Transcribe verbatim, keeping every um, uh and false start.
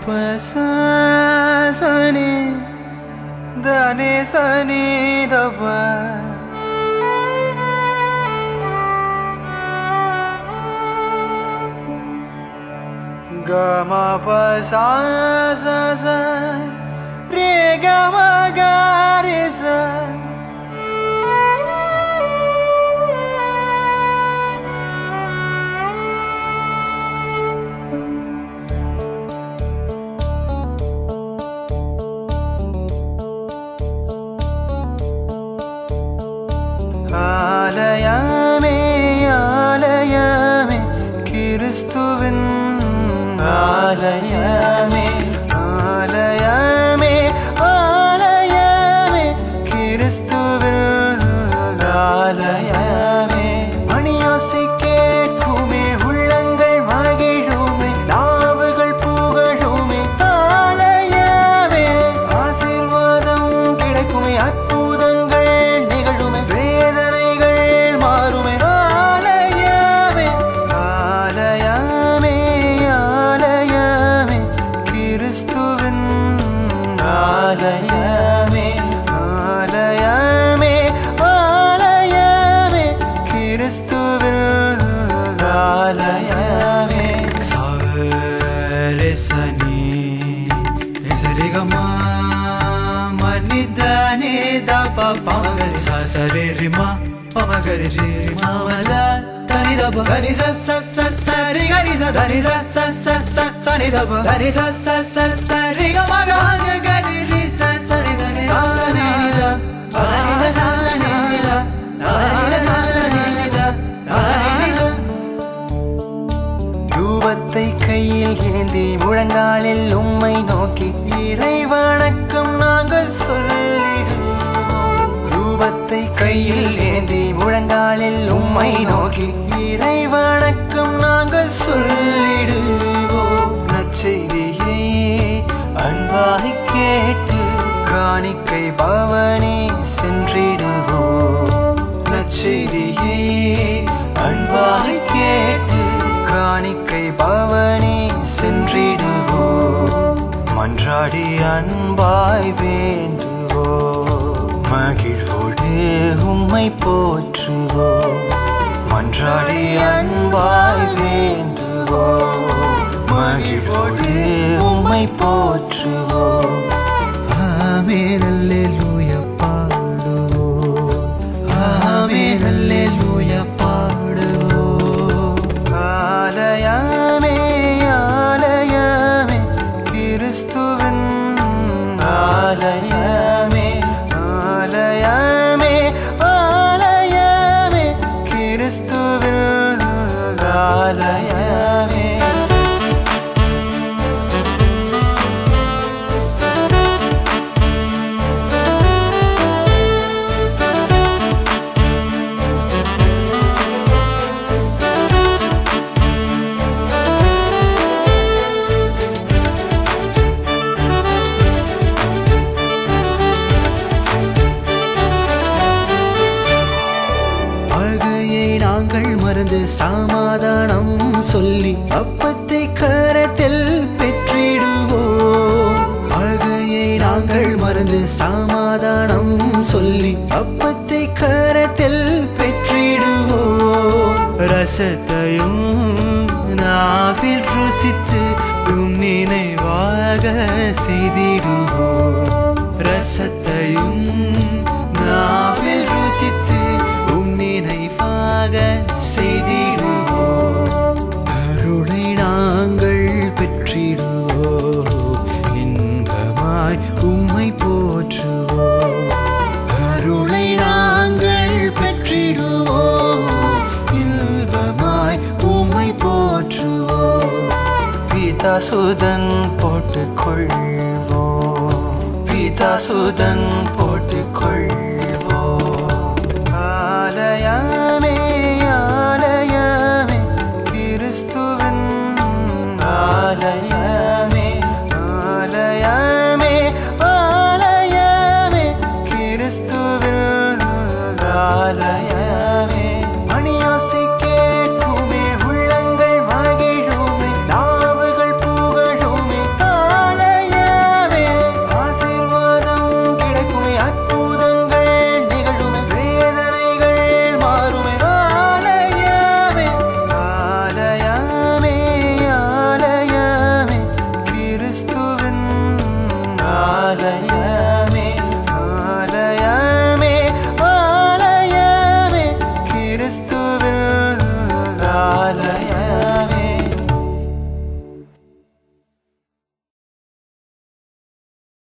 pa sa ni da ni sa ni da pa ga ma pa sa sa sa re ga ma ga re sa ஆலயமே ஆலயமே கிறிஸ்துவின் ஆலயமே ஆலயமே ஆலயமே கிறிஸ்துவின் ஆலயமே மணியோசை கேட்குமே உள்ளங்கள் மகிழுமே நாவுகள் புகழுமே ஆலயமே ஆசீர்வாதம் கிடைக்குமே அற்புதங்கள் நிகழுமே வேதனைகள் மாறுமே ஆலயமே ஆலயமே ஆலயமே கிறிஸ்துவின் ஆலயமே ஆலயமே ஆலயமே கிறிஸ்துவின் ஆலயமே சவரசனி சரிகமா மனிதனே தப பமகரி சரி ரிமா பமகரி ரிமா வல தனி தப கரி ச ச ச சரி கரி ச தனி ச ச ச ச சனி தப கரி ச ச ச சரி க ம க கரி ரி ச சரி தனி சனி த தனி ச சனி த தனி ச சனி த தனி ச தூபத்தை கையில் ஏந்தி முழங்காலில் உம்மை நோக்கி இறை வணக்கம் நாங்கள் சொல்லிடுவோம் தூபத்தை கையில் ஏந்தி முழங்காலில் உம்மை நோக்கி இறை வணக்கம் நாங்கள் சொல்லிடுவோம் நற்செய்தியை அன்பாய் கேட்டு காணிக்கை பவனி சென்றிடுவோம் நற்செய்தியை அன்பாய் கேட்டு காணிக்கை பவனி சென்றிடுவோம் மன்றாடி அன்பாய் வேண்டுவோம் மகிழ்வோடு உம்மை போற்றுவோம் மன்றாடி அன்பாய் வேண்டுவோம் மகிழ்வோடு உம்மை போற்றுவோம் ஆமென் அல்லேலூயா பாடுவோம் ஆமென் அல்லேலூயா பாடுவோம் ஆலயமே ஆலயமே கிறிஸ்துவின் ஆலயமே ஆலயமே ஆலயமே கிறிஸ்துவின் ஆலயமே நாங்கள் மறந்து சமாதானம் சொல்லி அப்பத்தை கரத்தில் பெற்றிடுவோம் பகையை நாங்கள் மறந்து சமாதானம் சொல்லி அப்பத்தை கரத்தில் பெற்றிடுவோம் ரசத்தையும் நாவில் ருசித்து உம் நினைவாக செய்திடுவோம் ரசத்தையும் நாவில் ருசித்து நினைவாக செய்திடுவோம் அருளை நாங்கள் பெற்றிடுவோம் இன்பமாய் உம்மை போற்றுவோம் அருளை நாங்கள் பெற்றிடுவோம் இன்பமாய் உம்மை போற்றுவோம் பிதாசுதன் போட்டுக்கொள்வோம் பிதாசுதன்